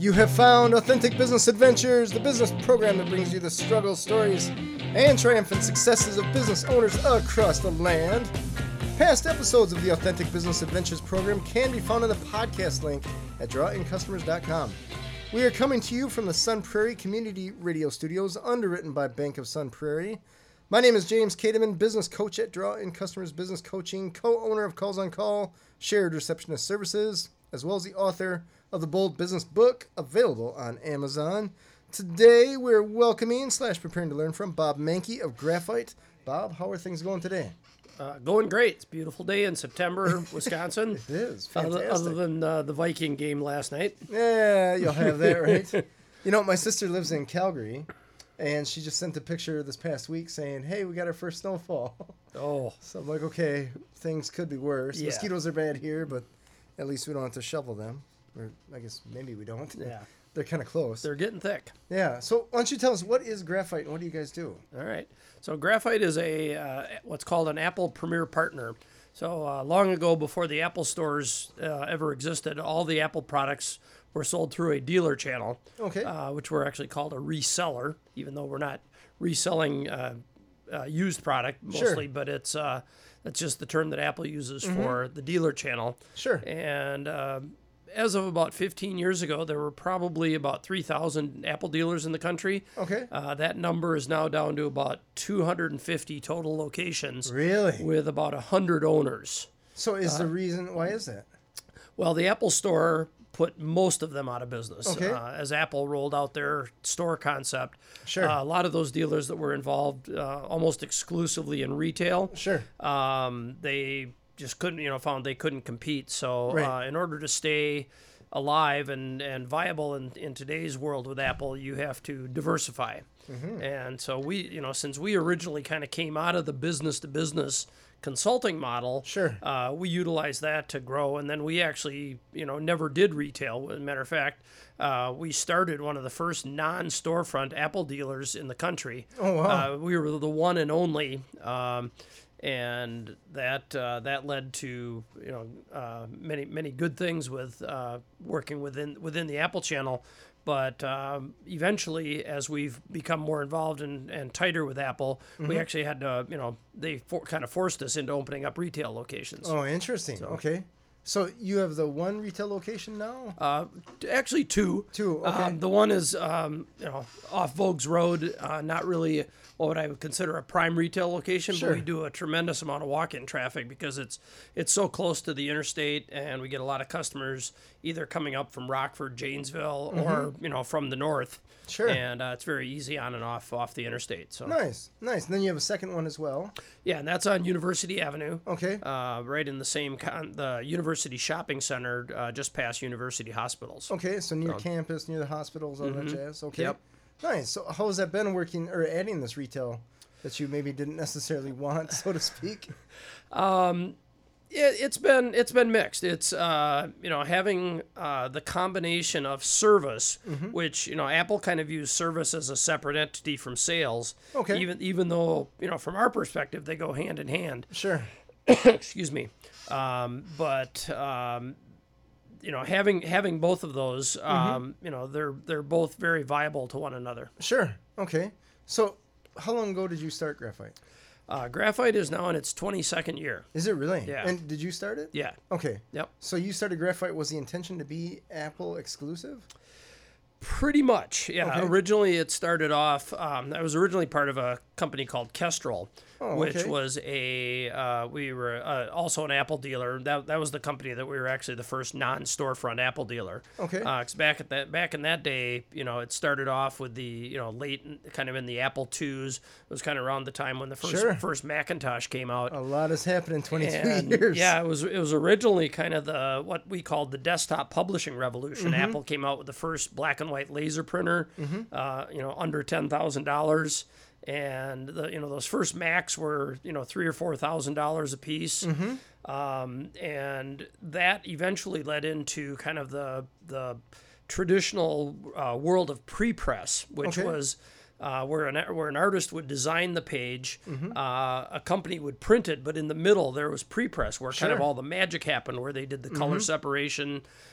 You have found Authentic Business Adventures, the business program that brings you the struggles, stories, and triumphant successes of business owners across the land. Past episodes of the Authentic Business Adventures program can be found in the podcast link at drawincustomers.com. We are coming to you from the Sun Prairie Community Radio Studios, underwritten by Bank of Sun Prairie. My name is James Kateman, business coach at Draw In Customers Business Coaching, co-owner of Calls on Call, Shared Receptionist Services, as well as the author of the Bold Business Book, available on Amazon. Today, we're welcoming / preparing to learn from Bob Mankey of Graphite. Bob, how are things going today? Going great. It's a beautiful day in September, Wisconsin. It is fantastic. Other than the Viking game last night. Yeah, you'll have that, right? You know, my sister lives in Calgary, and she just sent a picture this past week saying, hey, we got our first snowfall. Oh. So I'm like, okay, things could be worse. Yeah. Mosquitoes are bad here, but at least we don't have to shovel them. Or I guess maybe we don't. Yeah. They're kind of close. They're getting thick. Yeah. So why don't you tell us, what is Graphite and what do you guys do? All right. So Graphite is a what's called an Apple Premier Partner. So long ago, before the Apple stores ever existed, all the Apple products were sold through a dealer channel, Okay. which we're actually called a reseller, even though we're not reselling used product mostly, but it's that's just the term that Apple uses for the dealer channel. Sure. And as of about 15 years ago, there were probably about 3,000 Apple dealers in the country. Okay. That number is now down to about 250 total locations. Really? With about 100 owners. So is the reason, why is that? Well, the Apple Store put most of them out of business. Okay. As Apple rolled out their store concept. Sure. A lot of those dealers that were involved almost exclusively in retail. Sure. They just couldn't, found they couldn't compete. So Right. in order to stay alive and viable in today's world with Apple, you have to diversify. And so we, since we originally kind of came out of the business-to-business consulting model, Sure. we utilized that to grow. And then we actually, never did retail. As a matter of fact, we started one of the first non-storefront Apple dealers in the country. Oh, wow. We were the one and only. And that led to many good things with working within the Apple channel, but eventually, as we've become more involved and tighter with Apple, we actually had to they kind of forced us into opening up retail locations. Oh, interesting. Okay. So you have the one retail location now? Actually, two. Two, okay. The one is off Vogues Road, not really what I would consider a prime retail location, Sure. but we do a tremendous amount of walk-in traffic because it's so close to the interstate, and we get a lot of customers either coming up from Rockford, Janesville, or from the north. Sure. And it's very easy on and off the interstate. So Nice. And then you have a second one as well. yeah, and that's on University Avenue. Okay. Right in the same the University Shopping Center, just past University Hospitals. Okay, so near campus, near the hospitals, all that jazz. Okay. Yep. Nice. So how has that been working or adding this retail that you maybe didn't necessarily want, so to speak? It's been mixed. It's having the combination of service, which Apple kind of views service as a separate entity from sales. Okay. Even though from our perspective they go hand in hand. Sure. Excuse me. But having both of those, they're both very viable to one another. Sure. Okay. So how long ago did you start Graphite? Graphite is now in its 22nd year. Is it really? Yeah. And did you start it? Yeah. Okay. Yep. So you started Graphite, was the intention to be Apple exclusive? Pretty much, yeah. Okay. Originally, it started off. I was originally part of a company called Kestrel, which okay. was we were also an Apple dealer. That was the company that we were actually the first non-storefront Apple dealer. Okay. 'Cause back in that day, it started off with the late kind of in the Apple IIs. It was kind of around the time when the first Macintosh came out. A lot has happened in 22 And, years. yeah, it was originally kind of what we called the desktop publishing revolution. Apple came out with the first black and white laser printer, under $10,000, and those first Macs were $3,000 or $4,000 a piece, and that eventually led into kind of the traditional world of pre-press, which was where an artist would design the page, a company would print it, but in the middle there was pre-press where kind of all the magic happened, where they did the color separation,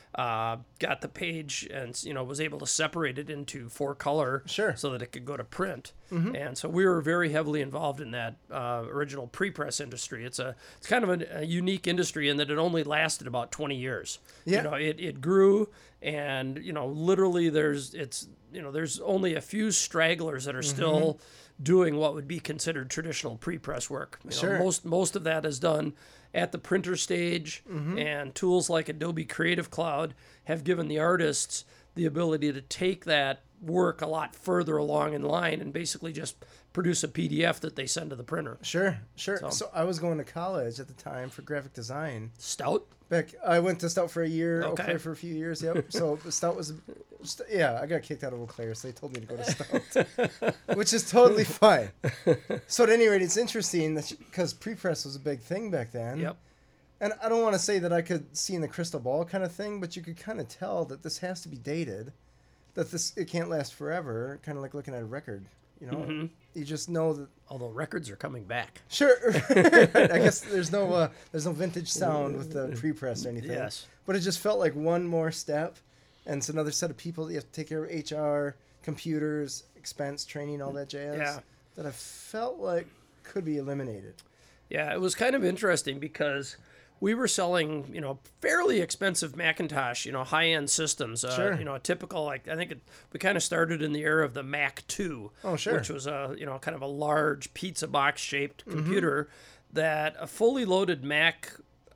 got the page and, you know, was able to separate it into 4-color Sure. so that it could go to print. And so we were very heavily involved in that original pre-press industry. It's kind of a unique industry in that it only lasted about 20 years. Yeah. You know, it grew, and, you know, literally there's only a few stragglers that are still doing what would be considered traditional pre-press work. You know, Sure. most of that is done at the printer stage, and tools like Adobe Creative Cloud have given the artists the ability to take that work a lot further along in line and basically just produce a PDF that they send to the printer. Sure. So I was going to college at the time for graphic design. Stout? I went to Stout for a year, Eau Okay. Claire for a few years. Yep. So Stout was, I got kicked out of Eau Claire, so they told me to go to Stout, which is totally fine. So at any rate, it's interesting that because pre-press was a big thing back then. Yep. And I don't want to say that I could see in the crystal ball kind of thing, but you could kind of tell that this has to be dated, that it can't last forever. Kind of like looking at a record, you know. You just know that. Although records are coming back. Sure. I guess there's no vintage sound with the pre-press or anything. Yes. But it just felt like one more step, and it's another set of people that you have to take care of: HR, computers, expense, training, all that jazz. Yeah. That I felt like could be eliminated. Yeah, it was kind of interesting because we were selling, you know, fairly expensive Macintosh, you know, high-end systems. Sure. You know, a typical, we kind of started in the era of the Mac II. Oh, sure. Which was kind of a large pizza box-shaped computer that a fully loaded Mac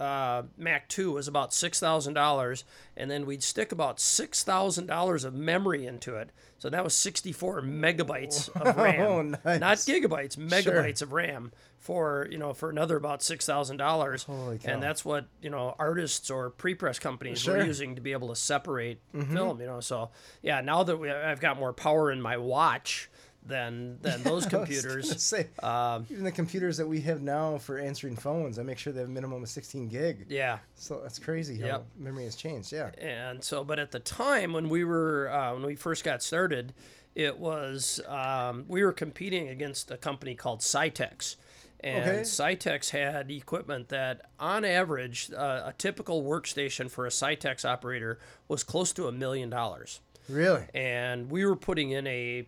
II was about $6,000, and then we'd stick about $6,000 of memory into it. So that was 64 megabytes of RAM. Oh, nice. Not gigabytes, megabytes of RAM for another about $6,000. Holy cow. And that's what, you know, artists or pre-press companies Sure. were using to be able to separate film, you know. So, yeah, now that I've got more power in my watch than those I was computers. gonna say, even the computers that we have now for answering phones, I make sure they have a minimum of 16 gig. Yeah. So that's crazy how Yep. memory has changed. Yeah. And so, but at the time when when we first got started, it was, we were competing against a company called Cytex. And Okay. Cytex had equipment that, on average, a typical workstation for a Cytex operator was close to $1 million. Really? And we were putting in a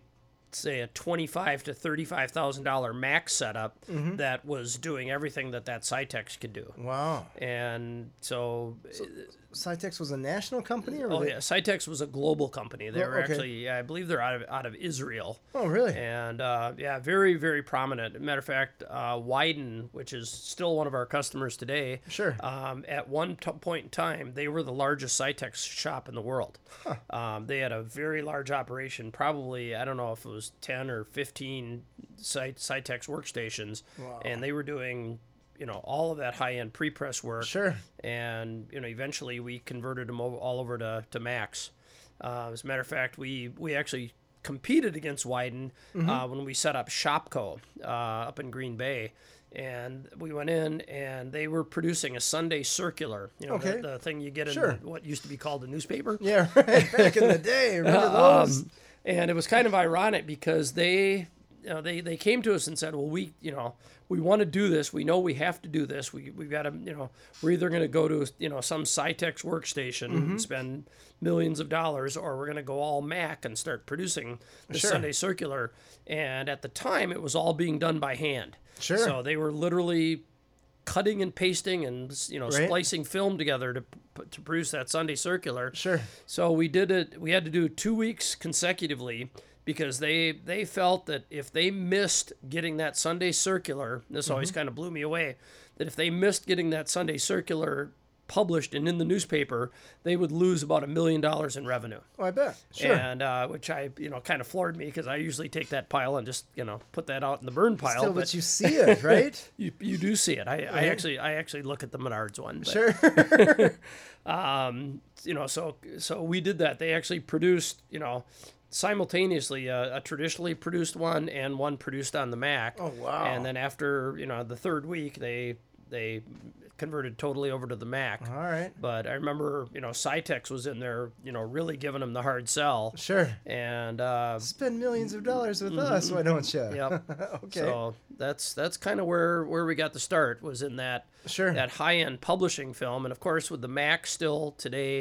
$25,000 to $35,000 Mac setup that was doing everything that Cytex could do. Wow. And so Cytex was a national company, or were oh they- yeah, Cytex was a global company. They Oh, were okay. actually, yeah, I believe they're out of Israel. Oh, really? And yeah, very, very prominent. Matter of fact, Wyden, which is still one of our customers today, Sure. at one point in time, they were the largest Cytex shop in the world. They had a very large operation, probably, I don't know if it was 10 or 15 Cytex workstations, Wow. and they were doing, you know, all of that high-end pre-press work. Sure. And, you know, eventually we converted them all over to Macs. As a matter of fact, we actually competed against Wyden when we set up Shopco up in Green Bay. And we went in, and they were producing a Sunday circular, you know, Okay. the thing you get in Sure. what used to be called a newspaper. Yeah, right. Back in the day. Remember those? And it was kind of ironic because they came to us and said, well, we want to do this. We know we have to do this. We've got to, you know, we're either going to go to, you know, some Cytex workstation and spend millions of dollars, or we're going to go all Mac and start producing the Sure. Sunday circular. And at the time, it was all being done by hand. Sure. So they were literally cutting and pasting and, you know, Right. splicing film together to produce that Sunday circular. Sure. So we did it. We had to do it 2 weeks consecutively because they felt that if they missed getting that Sunday circular, this always kind of blew me away, that if they missed getting that Sunday circular published and in the newspaper, they would lose about $1 million in revenue. Oh, I bet. Sure. And which kind of floored me because I usually take that pile and just, you know, put that out in the burn pile. Still, but you see it, right? you do see it. I actually look at the Menards one. But, Sure. you know, so we did that. They actually produced, you know, simultaneously a traditionally produced one and one produced on the Mac. Oh, wow. And then after, you know, the third week, they converted totally over to the Mac. All right. But I remember, you know, Cytex was in there, you know, really giving them the hard sell. Sure. And Spend millions of dollars with us, why don't you? yep. Okay. So that's kind of where we got the start, was in that Sure. that high-end publishing film. And of course, with the Mac still today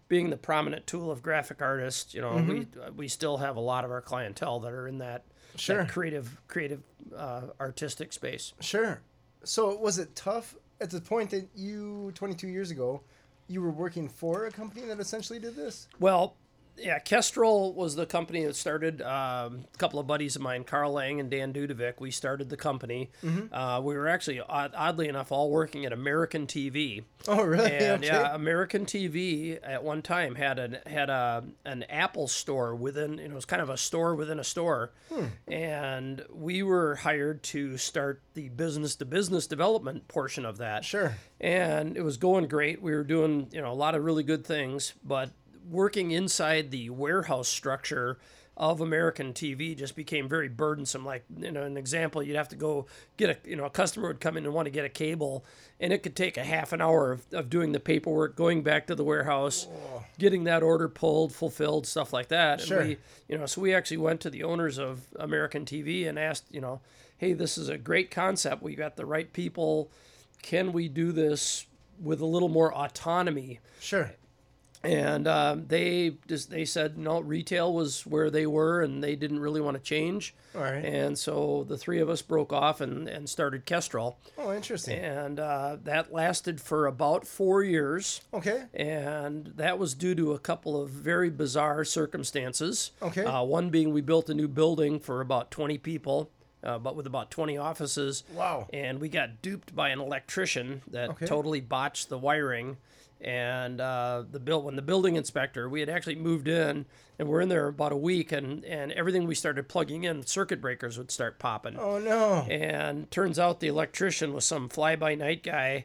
being the prominent tool of graphic artists, you know, we still have a lot of our clientele that are in that, that creative artistic space. Sure. So was it tough at the point that you, 22 years ago, you were working for a company that essentially did this? Well, yeah, Kestrel was the company that started. A couple of buddies of mine, Carl Lang and Dan Dudovic, we started the company. We were actually, oddly enough, all working at American TV. Oh, really? And okay. yeah, American TV at one time had an Apple store within. It was kind of a store within a store, and we were hired to start the business-to-business development portion of that. Sure. And it was going great. We were doing a lot of really good things, but working inside the warehouse structure of American TV just became very burdensome. Like, an example, you'd have to go get a customer would come in and want to get a cable, and it could take a half an hour of doing the paperwork, going back to the warehouse, getting that order pulled, fulfilled, stuff like that. Sure. And so we actually went to the owners of American TV and asked, hey, this is a great concept. We got the right people. Can we do this with a little more autonomy? Sure. And they said no, retail was where they were, and they didn't really want to change. All right. And so the three of us broke off and started Kestrel. Oh, interesting. And that lasted for about 4 years. Okay. And that was due to a couple of very bizarre circumstances. Okay. One being we built a new building for about 20 people. But with about 20 offices. Wow. And we got duped by an electrician that totally botched the wiring. And when the building inspector, we had actually moved in, and we're in there about a week, and everything we started plugging in, circuit breakers would start popping. Oh, no. And turns out the electrician was some fly-by-night guy,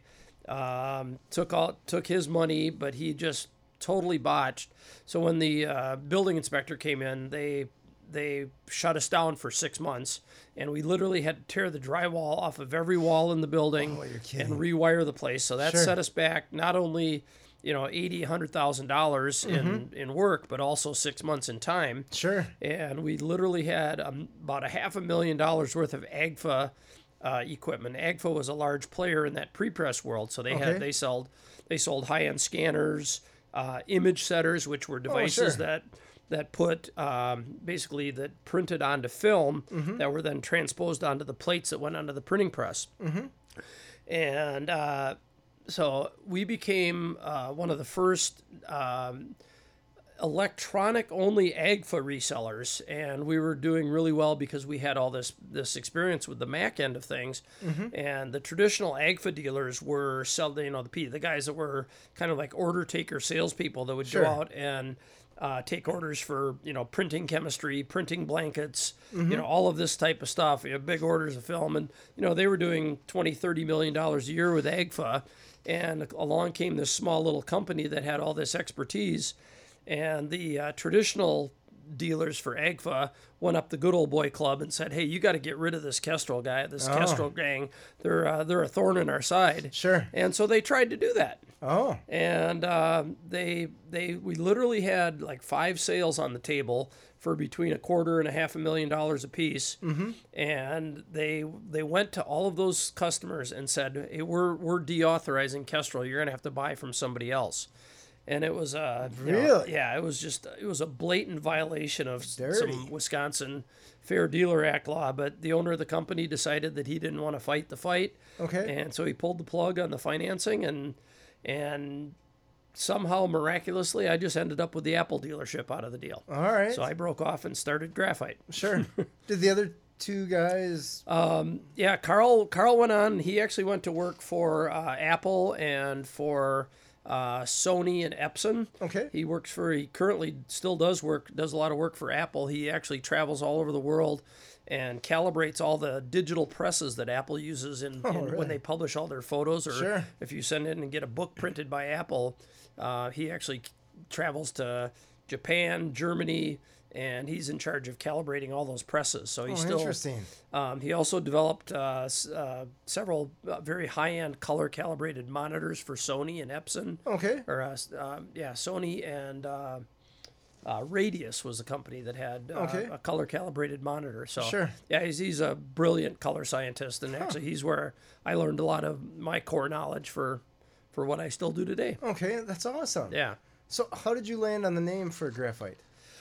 took his money, but he just totally botched. So when the building inspector came in, they shut us down for 6 months, and we literally had to tear the drywall off of every wall in the building and rewire the place. So that set us back not only $100,000 in work, but also 6 months in time. Sure. And we literally had about $500,000 worth of AGFA equipment. AGFA was a large player in that pre-press world, so they sold high-end scanners, image setters, which were devices that put basically that printed onto film that were then transposed onto the plates that went onto the printing press. And so we became one of the first electronic-only AGFA resellers, and we were doing really well because we had all this experience with the Mac end of things. And the traditional AGFA dealers were selling, the guys that were kind of like order taker salespeople that would go out and take orders for, printing chemistry, printing blankets, all of this type of stuff, big orders of film. And, they were doing $20-30 million a year with AGFA. And along came this small little company that had all this expertise. And the traditional dealers for AGFA went up the good old boy club and said, hey, you got to get rid of this Kestrel guy, this Kestrel gang. They're a thorn in our side. Sure. And so they tried to do that. Oh. And we literally had like 5 sales on the table for between $250,000 and $500,000 a piece. And they went to all of those customers and said, hey, we're deauthorizing Kestrel. You're going to have to buy from somebody else. And it was really? It was a blatant violation of some Wisconsin Fair Dealer Act law. But the owner of the company decided that he didn't want to fight the fight. Okay. And so he pulled the plug on the financing, and somehow miraculously I just ended up with the Apple dealership out of the deal. All right. So I broke off and started Graphite. Sure. Did the other two guys? Carl went on. He actually went to work for Apple and for Sony and Epson. Okay. He currently still does a lot of work for Apple. He actually travels all over the world and calibrates all the digital presses that Apple uses when they publish all their photos, or if you send in and get a book printed by Apple. He actually travels to Japan, Germany, and he's in charge of calibrating all those presses. So he's still interesting. He also developed several very high-end color calibrated monitors for Sony and Epson. Okay. Sony and Radius was the company that had a color calibrated monitor. So he's a brilliant color scientist, and actually he's where I learned a lot of my core knowledge for what I still do today. Okay, that's awesome. Yeah. So how did you land on the name for graphite?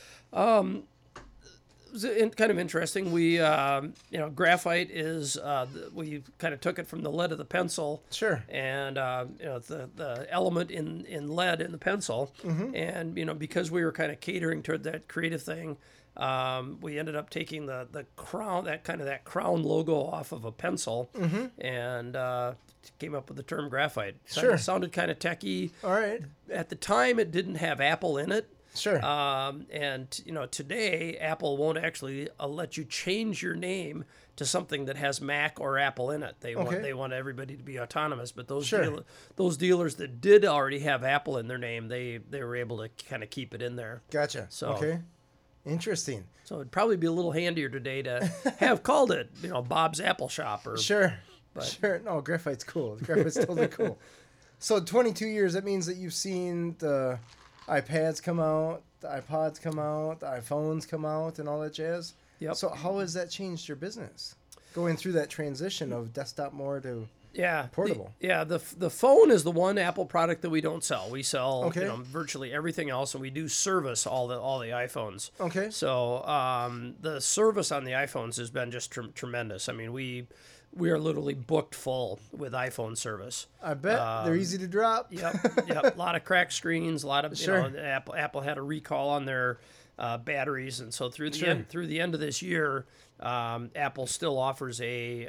It was kind of interesting. We, graphite is, we kind of took it from the lead of the pencil. Sure. And, the element in lead in the pencil. And, because we were kind of catering toward that creative thing, we ended up taking the crown, that crown logo off of a pencil and came up with the term graphite. Sure. It sounded kind of techy. All right. At the time, it didn't have Apple in it. Sure. And today Apple won't actually let you change your name to something that has Mac or Apple in it. They want everybody to be autonomous. But those those dealers that did already have Apple in their name, they were able to kind of keep it in there. Gotcha. So okay. Interesting. So it'd probably be a little handier today to have called it, Bob's Apple Shop or Sure. No, graphite's cool. Graphite's totally cool. So 22 years. That means that you've seen the iPads come out, the iPods come out, the iPhones come out, and all that jazz. Yep. So how has that changed your business? Going through that transition of desktop more to portable. The phone is the one Apple product that we don't sell. We sell virtually everything else, and we do service all the iPhones. Okay. So the service on the iPhones has been just tremendous. I mean, we are literally booked full with iPhone service. I bet they're easy to drop. Yep. A lot of cracked screens. A lot of Apple had a recall on their batteries, and so through the end of this year, Apple still offers a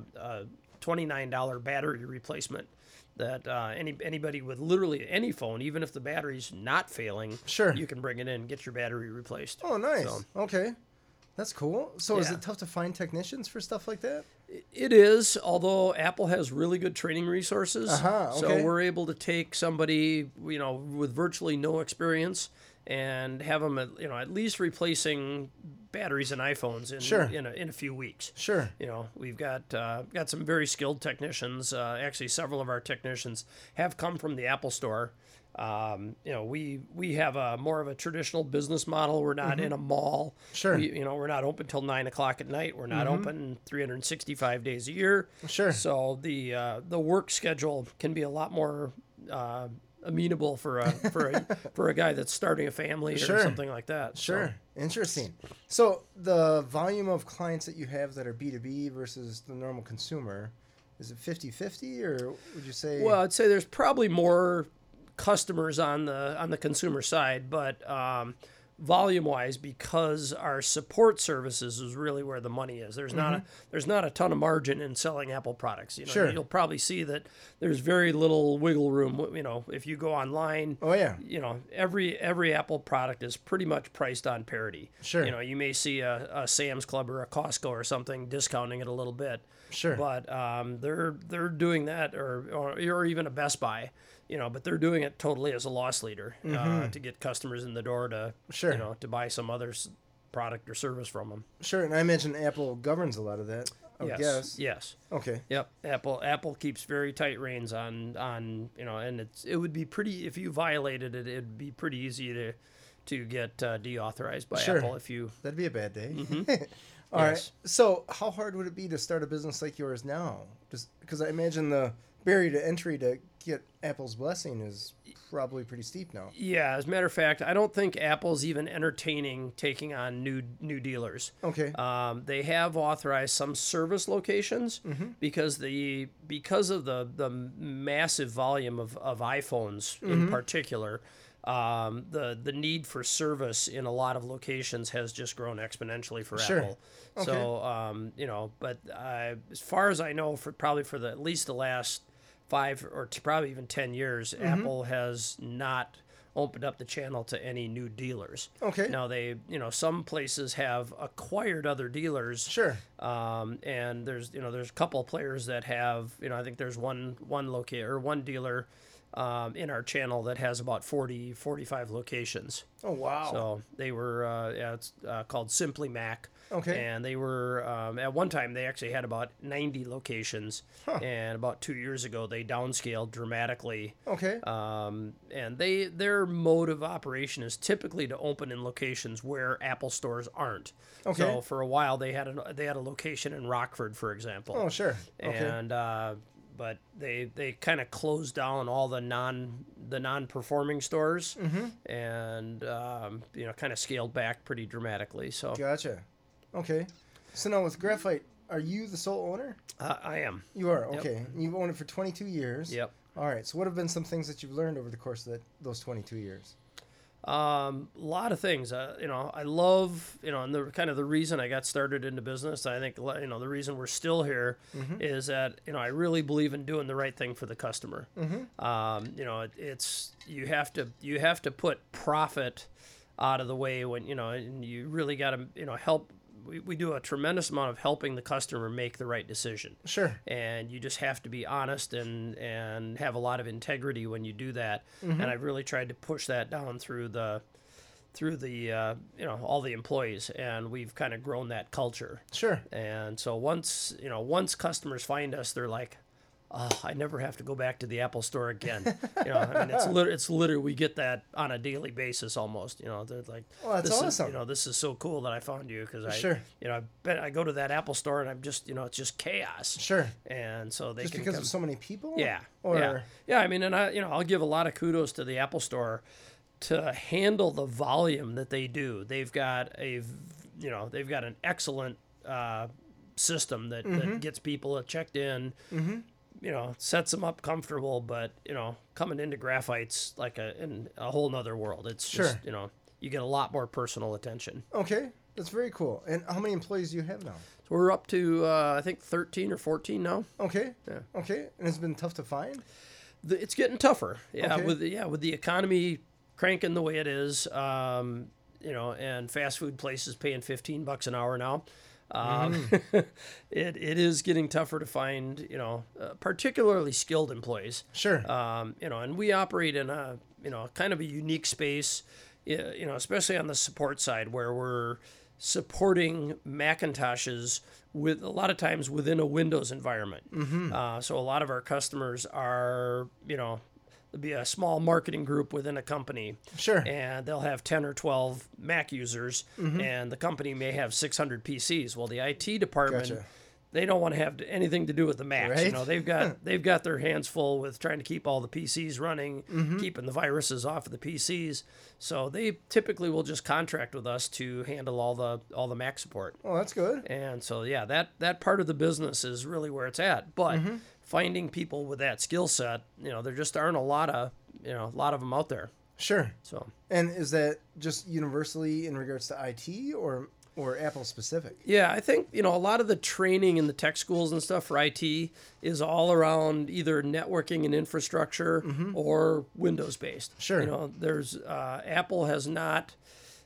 $29 battery replacement that anybody with literally any phone, even if the battery's not failing, you can bring it in and get your battery replaced. Oh, nice. So, okay. That's cool. So is it tough to find technicians for stuff like that? It is, although Apple has really good training resources. So we're able to take somebody, with virtually no experience and have them, at least replacing batteries in iPhones in a few weeks. Sure. We've got some very skilled technicians. Actually, several of our technicians have come from the Apple Store. We have a more of a traditional business model. We're not in a mall. Sure. We're not open till 9 o'clock at night. We're not open 365 days a year. Sure. So the work schedule can be a lot more amenable for a guy that's starting a family or something like that. Sure. So. Interesting. So the volume of clients that you have that are B2B versus the normal consumer, is it 50-50 or would you say? Well, I'd say there's probably more customers on the consumer side, but volume-wise, because our support services is really where the money is. There's not a ton of margin in selling Apple products. You'll probably see that there's very little wiggle room. If you go online. Oh yeah. Every Apple product is pretty much priced on parity. Sure. You may see a Sam's Club or a Costco or something discounting it a little bit. Sure. But they're doing that, or even a Best Buy. But they're doing it totally as a loss leader to get customers in the door to to buy some other product or service from them. Sure, and I imagine Apple governs a lot of that. I guess. Yes. Okay. Yep. Apple keeps very tight reins on and it would be pretty, if you violated it, it'd be pretty easy to get deauthorized by Apple if you. That'd be a bad day. All right. So how hard would it be to start a business like yours now? Just because I imagine the barrier to entry to get Apple's blessing is probably pretty steep now. Yeah, as a matter of fact, I don't think Apple's even entertaining taking on new dealers. Okay. They have authorized some service locations because of the massive volume of iPhones in particular. The need for service in a lot of locations has just grown exponentially for Apple. Okay. So but as far as I know, at least the last 5 or probably even 10 years, Apple has not opened up the channel to any new dealers. Okay. Now some places have acquired other dealers. Sure. And there's a couple of players that have, I think there's one dealer in our channel that has about 45 locations. Oh, wow. So they were, it's called Simply Mac. Okay. And they were, at one time, they actually had about 90 locations. Huh. And about 2 years ago, they downscaled dramatically. Okay. And their mode of operation is typically to open in locations where Apple stores aren't. Okay. So for a while, they had a location in Rockford, for example. Oh, sure. Okay. And but they kind of closed down all the non-performing stores, and kind of scaled back pretty dramatically. So Gotcha. Okay. So now with Graphite, are you the sole owner? I am. You are. Yep. Okay. You've owned it for 22 years. Yep. All right. So what have been some things that you've learned over the course of those 22 years? A lot of things. I love, and the reason I got started into business, I think, the reason we're still here is that, I really believe in doing the right thing for the customer. It's you have to put profit out of the way when, and you really got to, help. We do a tremendous amount of helping the customer make the right decision. Sure. And you just have to be honest and have a lot of integrity when you do that. And I've really tried to push that down through the all the employees, and we've kind of grown that culture. Sure. And so once customers find us, they're like, oh, I never have to go back to the Apple store again. It's literally, we get that on a daily basis almost. They're like, well, that's awesome. This is so cool that I found you because Sure. I go to that Apple store and I'm just, it's just chaos. Sure. And so they just can because of so many people. Yeah. Or yeah. I mean, and I'll give a lot of kudos to the Apple store to handle the volume that they do. They've got an excellent system that gets people checked in. Sets them up comfortable, but coming into Graphite's like in a whole nother world. It's just you get a lot more personal attention. Okay, that's very cool. And how many employees do you have now? So we're up to I think 13 or 14 now. Okay. Yeah. Okay, and it's been tough to find. It's getting tougher. Yeah, Okay. with the economy cranking the way it is, and fast food places paying $15 an hour now. It is getting tougher to find, particularly skilled employees. Sure. And we operate in a, kind of a unique space, especially on the support side where we're supporting Macintoshes with a lot of times within a Windows environment. So a lot of our customers are, there'll be a small marketing group within a company. Sure. And they'll have 10 or 12 Mac users, and the company may have 600 PCs. Well, the IT department, Gotcha. they don't want to have anything to do with the Macs. Right? They've got their hands full with trying to keep all the PCs running, keeping the viruses off of the PCs. So they typically will just contract with us to handle all the Mac support. Oh, that's good. And so that part of the business is really where it's at. But finding people with that skill set, there just aren't a lot of them out there. Sure. So. And is that just universally in regards to IT or Apple specific? Yeah, I think, a lot of the training in the tech schools and stuff for IT is all around either networking and infrastructure or Windows based. Sure. There's Apple has not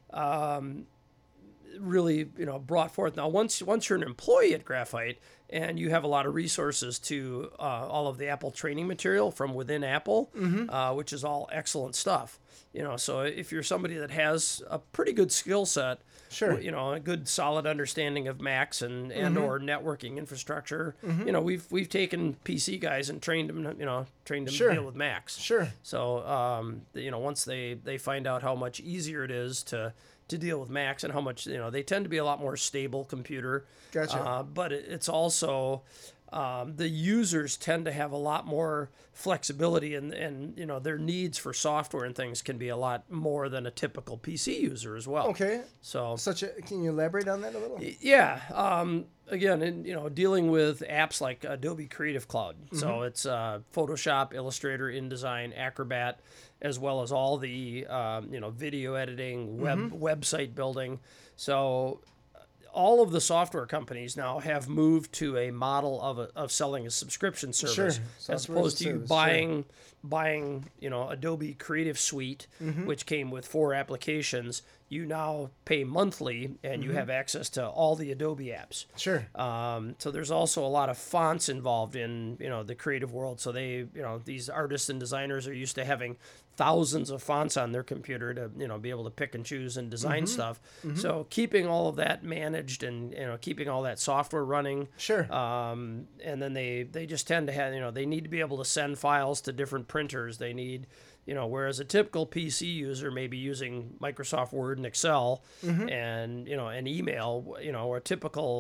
really, brought forth. Now, once you're an employee at Graphite and you have a lot of resources to all of the Apple training material from within Apple, which is all excellent stuff. So if you're somebody that has a pretty good skill set, Sure. A good solid understanding of Macs and or networking infrastructure, we've taken PC guys and trained them, to Sure. deal with Macs. Sure. So, once they find out how much easier it is to deal with Macs and how much, they tend to be a lot more stable computer. Gotcha. But it's also, the users tend to have a lot more flexibility and their needs for software and things can be a lot more than a typical PC user as well. Okay. So Can you elaborate on that a little? yeah. Again, dealing with apps like Adobe Creative Cloud. So it's Photoshop, Illustrator, InDesign, Acrobat, as well as all the video editing, website building. So all of the software companies now have moved to a model of selling a subscription service, Sure. as opposed to you buying Adobe Creative Suite, which came with 4 applications. You now pay monthly, and you have access to all the Adobe apps. Sure. So there's also a lot of fonts involved in the creative world. So they these artists and designers are used to having thousands of fonts on their computer to be able to pick and choose and design stuff. So keeping all of that managed and keeping all that software running. Sure. And then they just tend to have they need to be able to send files to different printers. They need whereas a typical PC user may be using Microsoft Word and Excel and an email, or a typical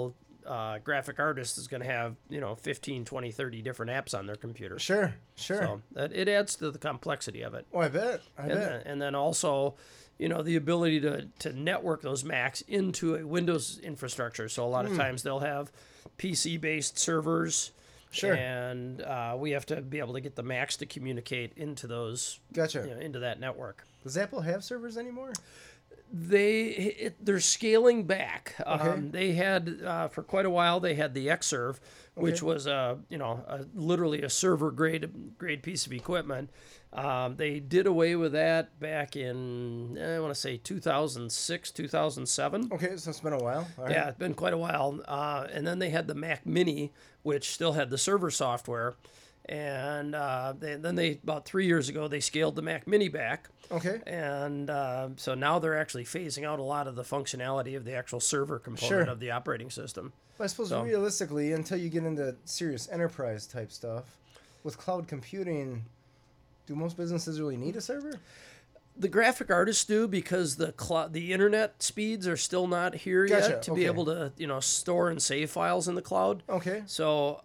graphic artist is going to have 15, 20, 30 different apps on their computer. Sure. So it adds to the complexity of it. Oh, I bet. And then also, the ability to network those Macs into a Windows infrastructure. So a lot of times they'll have PC-based servers. Sure. And we have to be able to get the Macs to communicate into those. Gotcha. Into that network. Does Apple have servers anymore? They're scaling back. Okay. They had for quite a while. They had the Xserve, which was literally a server grade piece of equipment. They did away with that back in I want to say 2006, 2007. Okay, so it's been a while. All right. Yeah, it's been quite a while. And then they had the Mac Mini, which still had the server software. And then about 3 years ago, they scaled the Mac Mini back. Okay. And so now they're actually phasing out a lot of the functionality of the actual server component of the operating system. But I suppose realistically, until you get into serious enterprise type stuff, with cloud computing, do most businesses really need a server? The graphic artists do, because the internet speeds are still not here yet to be able to store and save files in the cloud. Okay. So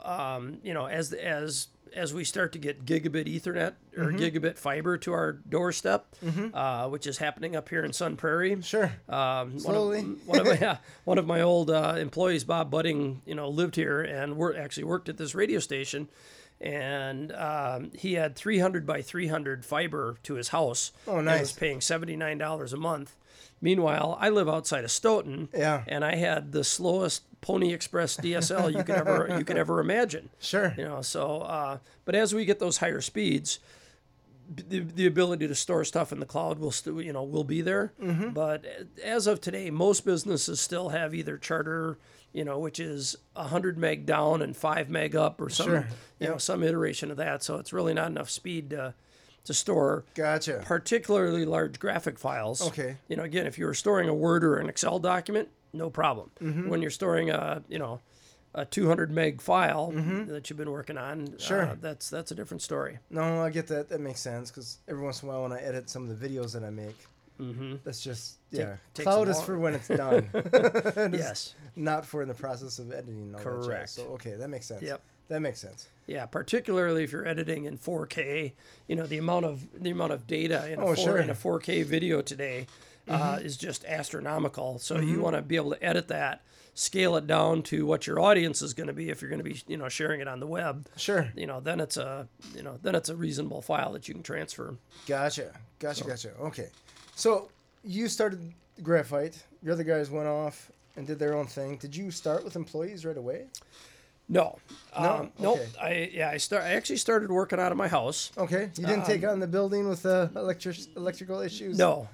as we start to get gigabit Ethernet or gigabit fiber to our doorstep, which is happening up here in Sun Prairie. Sure. Slowly. One of my old employees, Bob Budding, lived here and worked at this radio station, and he had 300 by 300 fiber to his house. Oh, nice. And was paying $79 a month. Meanwhile, I live outside of Stoughton, and I had the slowest Pony Express DSL you could ever imagine. Sure. But as we get those higher speeds, the ability to store stuff in the cloud will be there. But as of today, most businesses still have either Charter, which is 100 meg down and 5 meg up, or some some iteration of that. So it's really not enough speed to store particularly large graphic files. Okay. Again, if you were storing a Word or an Excel document, no problem. When you're storing a 200 meg file that you've been working on, that's a different story. No, I get that. That makes sense, because every once in a while when I edit some of the videos that I make, that's just, cloud is for when it's done. Yes. Not for in the process of editing. Correct. So, okay, that makes sense. Yep. That makes sense. Yeah, particularly if you're editing in 4K, the amount of data in a 4K video today is just astronomical. So you want to be able to edit that, scale it down to what your audience is going to be if you're going to be sharing it on the web. Sure. Then it's a reasonable file that you can transfer. Gotcha. Okay. So you started Graphite. Your other guys went off and did their own thing. Did you start with employees right away? No. Nope. Okay. I actually started working out of my house. Okay. You didn't take on the building with the electrical issues? No.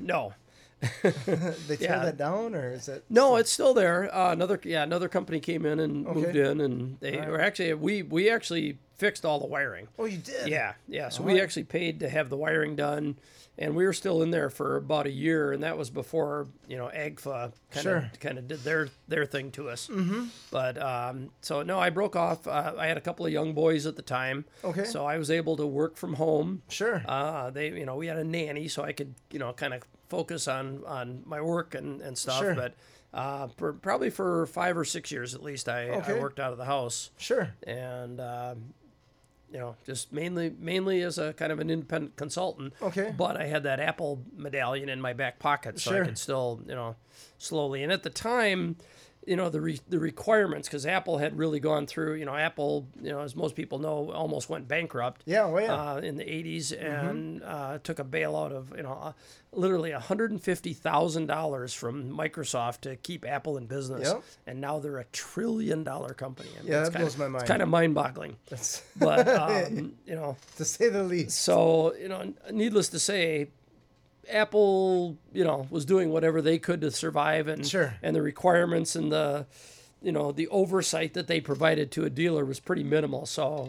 They tear that down, or is it? No, it's still there. Another company came in and moved in, and they were actually we actually fixed all the wiring. Oh, you did? Yeah. So we actually paid to have the wiring done, and we were still in there for about a year, and that was before AGFA kind of did their thing to us. But so no, I broke off. I had a couple of young boys at the time. Okay. So I was able to work from home. Sure. We had a nanny, so I could kind of focus on my work and stuff. Sure. But probably for 5 or 6 years at least, I worked out of the house. Sure. And just mainly as a kind of an independent consultant. Okay. But I had that Apple medallion in my back pocket, so I could still slowly. And at the time, the requirements, because Apple had really gone through, Apple, as most people know, almost went bankrupt. Yeah, well, in the 80s, and took a bailout of, literally $150,000 from Microsoft to keep Apple in business. Yep. And now they're $1 trillion company. I mean, that blows my mind. It's kind of mind-boggling. But, to say the least. So, needless to say, Apple, was doing whatever they could to survive, and the requirements and the oversight that they provided to a dealer was pretty minimal. So,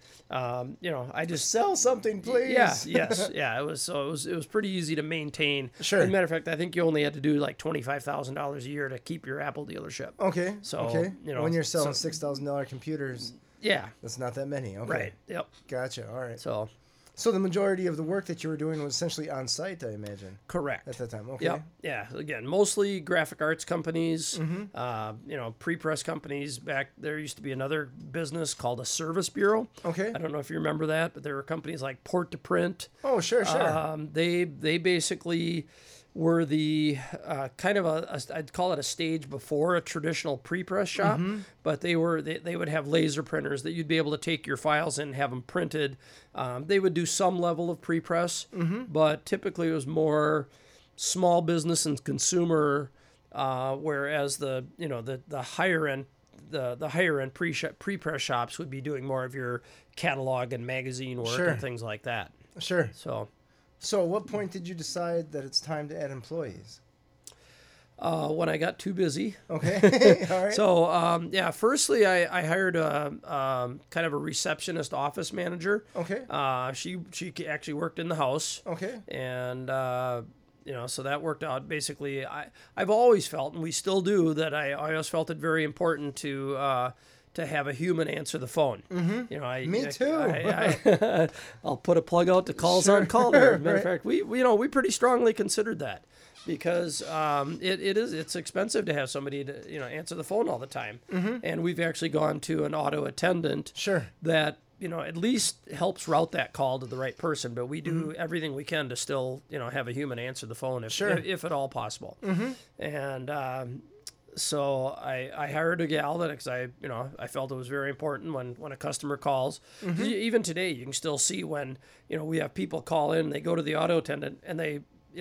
I just sell something, please. Yeah. It was pretty easy to maintain. Sure. As a matter of fact, I think you only had to do like $25,000 a year to keep your Apple dealership. Okay. So when you're selling $6,000 computers, yeah, that's not that many. Okay. Right. Yep. Gotcha. All right. So. So the majority of the work that you were doing was essentially on site, I imagine, Correct. at that time. Okay. Yep. Yeah. Again, mostly graphic arts companies, pre-press companies. Back there used to be another business called a service bureau. Okay. I don't know if you remember that, but there were companies like Port to Print. Oh, sure. They basically were the kind of I'd call it a stage before a traditional pre-press shop, but they would have laser printers that you'd be able to take your files in and have them printed. They would do some level of pre-press, but typically it was more small business and consumer, whereas the higher end pre-press shops would be doing more of your catalog and magazine work and things like that. Sure. So at what point did you decide that it's time to add employees? when I got too busy. Okay. All right. So, firstly, I hired a kind of a receptionist office manager. Okay. She actually worked in the house. Okay. And, so that worked out. Basically, I've always felt, and we still do, that I always felt it very important to have a human answer the phone. Mm-hmm. Me too. I'll put a plug out to Calls on Call there. Matter of fact, we pretty strongly considered that because it's expensive to have somebody to answer the phone all the time. Mm-hmm. And we've actually gone to an auto attendant that at least helps route that call to the right person. But we do everything we can to still have a human answer the phone if at all possible. Mm-hmm. And so I hired a gal that because I felt it was very important when a customer calls. Mm-hmm. Even today, you can still see when we have people call in, they go to the auto attendant, and they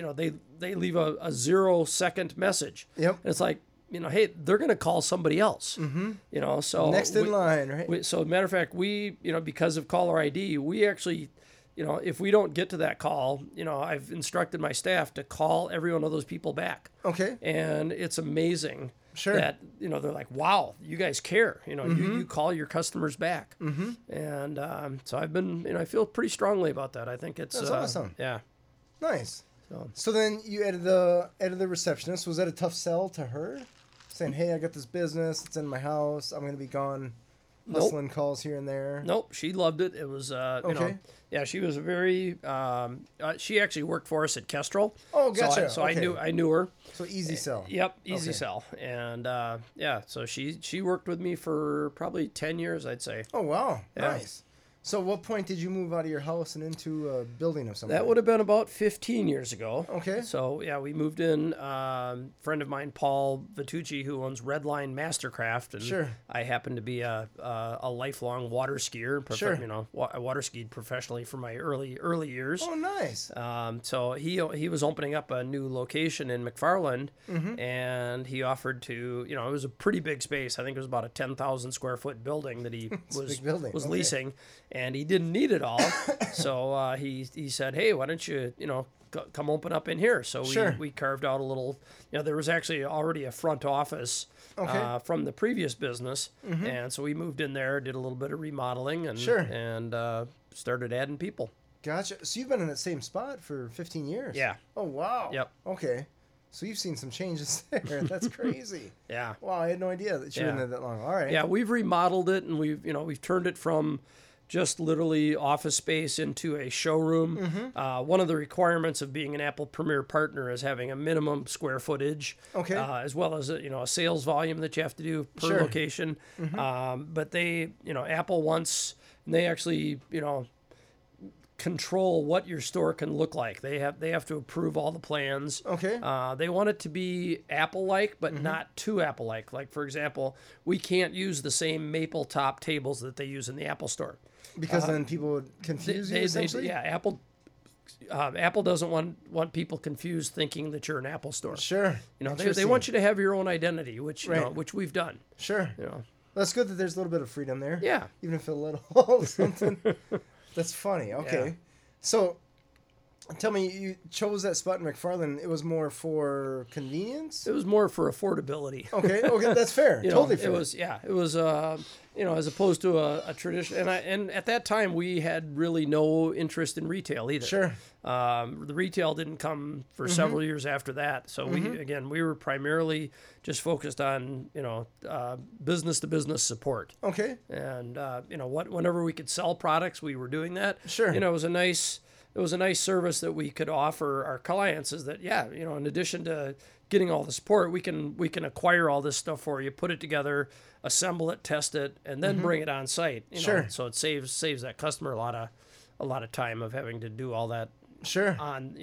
leave a 0-second message. Yep. And it's like, hey, they're going to call somebody else. Mm-hmm. So next in line, right? So matter of fact, we because of caller ID, we actually. If we don't get to that call, I've instructed my staff to call every one of those people back. Okay. And it's amazing that, they're like, wow, you guys care. You call your customers back. Mm-hmm. And so I've been, I feel pretty strongly about that. I think it's that's awesome. Yeah. Nice. So then you added the receptionist. Was that a tough sell to her? Saying, hey, I got this business. It's in my house. I'm going to be gone. Hustling calls here and there. Nope, she loved it. It was, she was a very. She actually worked for us at Kestrel. Oh, gotcha. So I knew her. So easy sell. Yep, easy sell. And so she worked with me for probably 10 years, I'd say. Oh wow, nice. So, what point did you move out of your house and into a building of some kind? That would have been about 15 years ago. Okay. So, we moved in. Friend of mine, Paul Vitucci, who owns Redline Mastercraft, and I happen to be a lifelong water skier. I water skied professionally for my early years. Oh, nice. So he was opening up a new location in McFarland, and he offered to. It was a pretty big space. I think it was about a 10,000 square foot building that he was leasing. And he didn't need it all, so he said, "Hey, why don't you come open up in here?" So we carved out a little. There was actually already a front office from the previous business, and so we moved in there, did a little bit of remodeling, and started adding people. Gotcha. So you've been in that same spot for 15 years. Yeah. Oh wow. Yep. Okay. So you've seen some changes there. That's crazy. Yeah. Wow, I had no idea that you were in there that long. All right. Yeah, we've remodeled it, and we've turned it from just literally office space into a showroom. One of the requirements of being an Apple Premier partner is having a minimum square footage, as well as a sales volume that you have to do per location. But they, Apple wants, and they actually, control what your store can look like. They have to approve all the plans. Okay. They want it to be Apple-like, but not too Apple-like. Like, for example, we can't use the same maple top tables that they use in the Apple store. Because then people would confuse you, essentially? Apple doesn't want people confused thinking that you're an Apple store. Sure. They want you to have your own identity, which which we've done. Sure. That's good that there's a little bit of freedom there. Yeah. Even if a little something. That's funny. Okay. Yeah. So Tell me, you chose that spot in McFarland. It was more for convenience? It was more for affordability. Okay, that's fair. Totally fair. It was as opposed to a tradition. And at that time we had really no interest in retail either. Sure. The retail didn't come for several years after that. So we were primarily just focused on business to business support. Okay. And whenever we could sell products, we were doing that. Sure. It was a nice service that we could offer our clients. Is that in addition to getting all the support, we can acquire all this stuff for you, put it together, assemble it, test it, and then bring it on site. Sure. So it saves that customer a lot of time of having to do all that. Sure. On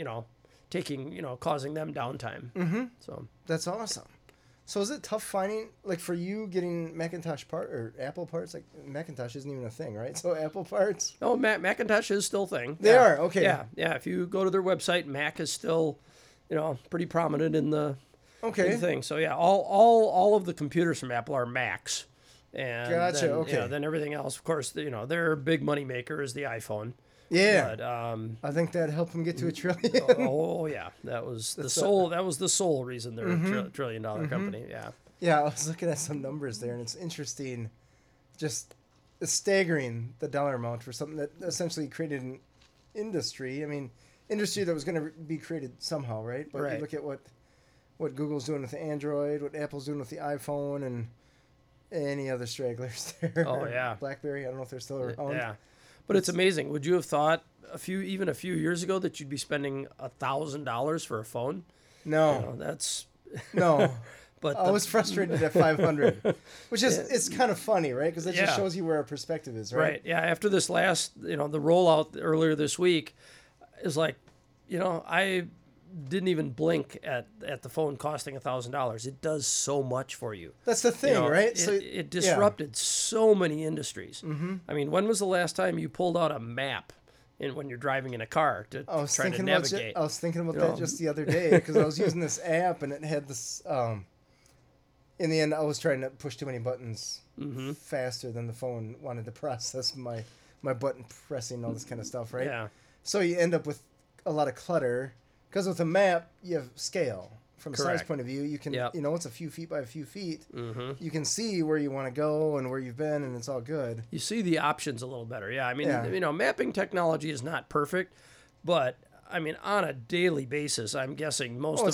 causing them downtime. Mm-hmm. So that's awesome. So is it tough finding, like, for you getting Macintosh or Apple parts? Like, Macintosh isn't even a thing, right? So Apple parts. Oh, Macintosh is still a thing. They are, okay. Yeah. If you go to their website, Mac is still, pretty prominent in the thing. So yeah, all of the computers from Apple are Macs. And gotcha. Then, then everything else, of course, their big money maker is the iPhone. Yeah. But, I think that helped them get to $1 trillion. Oh yeah, that was the sole reason they're a $1 trillion company. Yeah. Yeah, I was looking at some numbers there, and it's interesting. Just it's staggering, the dollar amount for something that essentially created an industry. I mean, industry that was going to be created somehow, right? But right. You look at what Google's doing with the Android, what Apple's doing with the iPhone, and any other stragglers there. Oh yeah. BlackBerry, I don't know if they're still around. Yeah. But it's amazing. Would you have thought a few years ago that you'd be spending $1,000 for a phone? No. That's no. But I was frustrated at 500, which is it's kind of funny, right? Because it just shows you where our perspective is, right? Right. Yeah. After this last, the rollout earlier this week is like, I didn't even blink at the phone costing $1,000. It does so much for you. That's the thing, right? It disrupted so many industries. Mm-hmm. I mean, when was the last time you pulled out a map when you're driving in a car to try to navigate? I was thinking about that just the other day because I was using this app and it had this. In the end, I was trying to push too many buttons faster than the phone wanted to process my button pressing and all this kind of stuff, right? Yeah. So you end up with a lot of clutter. Because with a map, you have scale. From a size point of view, you can, it's a few feet by a few feet. Mm-hmm. You can see where you want to go and where you've been, and it's all good. You see the options a little better. Yeah, I mean, mapping technology is not perfect, but, I mean, on a daily basis, I'm guessing most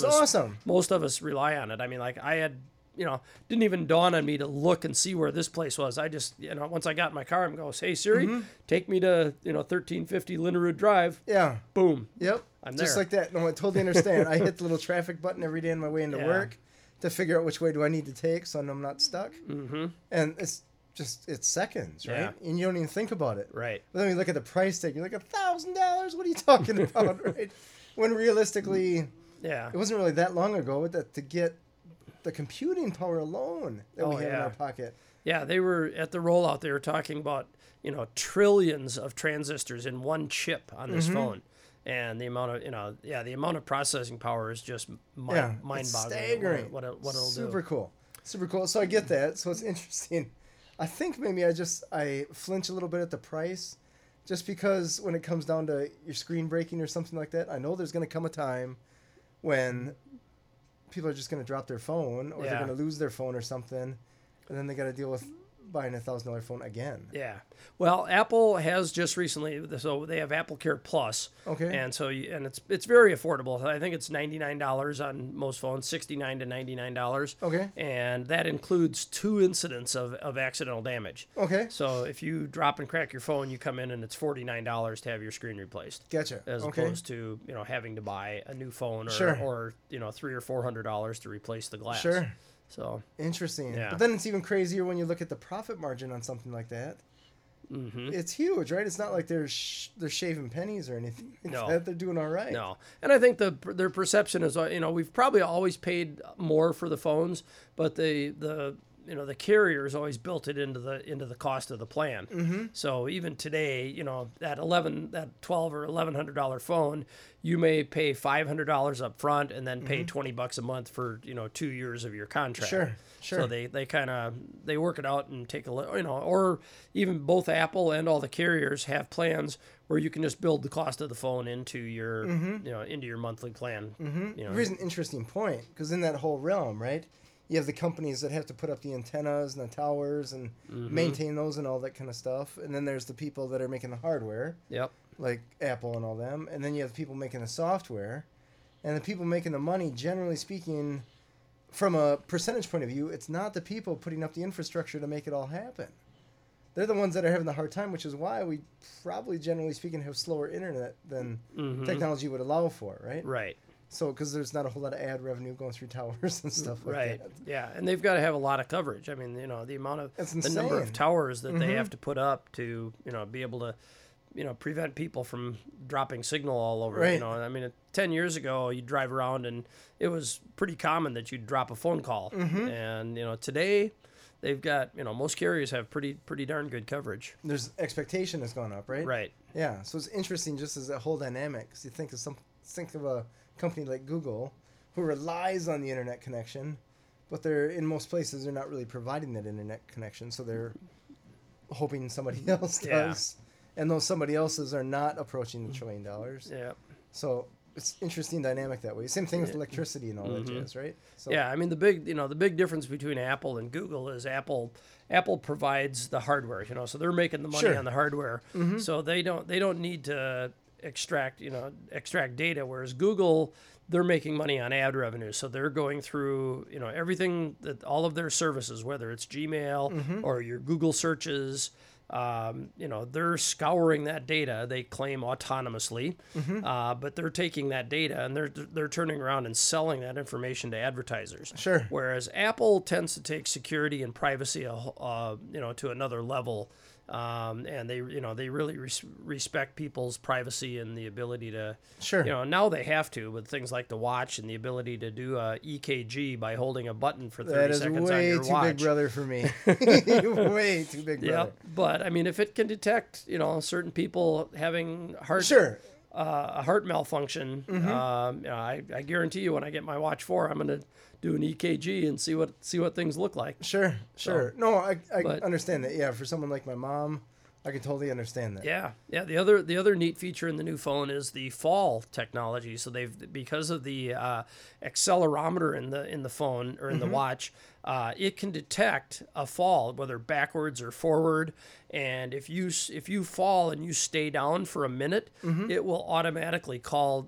of us rely on it. I mean, like, I had, didn't even dawn on me to look and see where this place was. I just, once I got in my car, I'm going, hey, Siri, take me to, 1350 Linderwood Drive. Yeah. Boom. Yep. I'm there. Just like that. No, I totally understand. I hit the little traffic button every day on my way into work to figure out which way do I need to take so I'm not stuck. Mm-hmm. And it's seconds, right? Yeah. And you don't even think about it. Right. But then you look at the price tag, you're like, $1,000? What are you talking about, right? When realistically, it wasn't really that long ago that to get the computing power alone that we have in our pocket. Yeah, they were at the rollout. They were talking about trillions of transistors in one chip on this phone, and the amount of processing power is just mind-boggling. Staggering. What it'll do. Super cool. So I get that. So it's interesting. I think maybe I flinch a little bit at the price, just because when it comes down to your screen breaking or something like that, I know there's going to come a time when people are just going to drop their phone or they're going to lose their phone or something, and then they got to deal with buying a $1,000 phone again. Yeah. Well, Apple has just recently, so they have Apple Care Plus. Okay. And so it's very affordable. I think it's $99 on most phones, $69 to $99. Okay. And that includes 2 incidents of accidental damage. Okay. So if you drop and crack your phone, you come in and it's $49 to have your screen replaced. Gotcha. As opposed to having to buy a new phone or $300 or $400 to replace the glass. Sure. So interesting. Yeah. But then it's even crazier when you look at the profit margin on something like that. Mm-hmm. It's huge, right? It's not like they're shaving pennies or anything like that. They're doing all right. No. And I think their perception is, we've probably always paid more for the phones, but the the carriers always built it into the cost of the plan. So even today, that $12 or $1,100 phone, you may pay $500 up front and then pay $20 a month for 2 years of your contract. Sure. So they kind of work it out and take a look, or even both Apple and all the carriers have plans where you can just build the cost of the phone into your into your monthly plan. Here's an interesting point, because in that whole realm, right, you have the companies that have to put up the antennas and the towers and maintain those and all that kind of stuff, and then there's the people that are making the hardware, like Apple and all them, and then you have the people making the software, and the people making the money, generally speaking, from a percentage point of view, it's not the people putting up the infrastructure to make it all happen. They're the ones that are having the hard time, which is why we probably, generally speaking, have slower internet than technology would allow for, right? Right. So, because there's not a whole lot of ad revenue going through towers and stuff like right. that. Yeah, and they've got to have a lot of coverage. I mean, the amount of the number of towers that they have to put up to, be able to, prevent people from dropping signal all over. Right. I mean, 10 years ago, you'd drive around and it was pretty common that you'd drop a phone call. And, today they've got, most carriers have pretty darn good coverage. There's expectation has gone up, right? Right. Yeah. So it's interesting just as a whole dynamic. Because you think of a company like Google who relies on the internet connection, but in most places they're not really providing that internet connection. So they're hoping somebody else does. And those somebody else's are not approaching the $1 trillion. Yeah. So it's interesting dynamic that way. Same thing with electricity and all that jazz, right? So, yeah, I mean the big difference between Apple and Google is Apple provides the hardware, so they're making the money on the hardware. So they don't need to extract data, whereas Google, they're making money on ad revenue. So they're going through, everything that all of their services, whether it's Gmail or your Google searches, they're scouring that data. They claim autonomously, but they're taking that data and they're turning around and selling that information to advertisers. Sure. Whereas Apple tends to take security and privacy, to another level, and they really respect people's privacy and the ability to. Sure. Now they have to with things like the watch and the ability to do a EKG by holding a button for 30 seconds on your watch. That is way too big brother for me. Way too big brother. Yep. But I mean, if it can detect, certain people having a heart malfunction, I guarantee you, when I get my Watch 4, I'm going to do an EKG and see what things look like. Sure. No, I understand that. Yeah, for someone like my mom, I can totally understand that. Yeah. The other neat feature in the new phone is the fall technology. So because of the accelerometer in the phone or in the watch, it can detect a fall, whether backwards or forward. And if you fall and you stay down for a minute, it will automatically call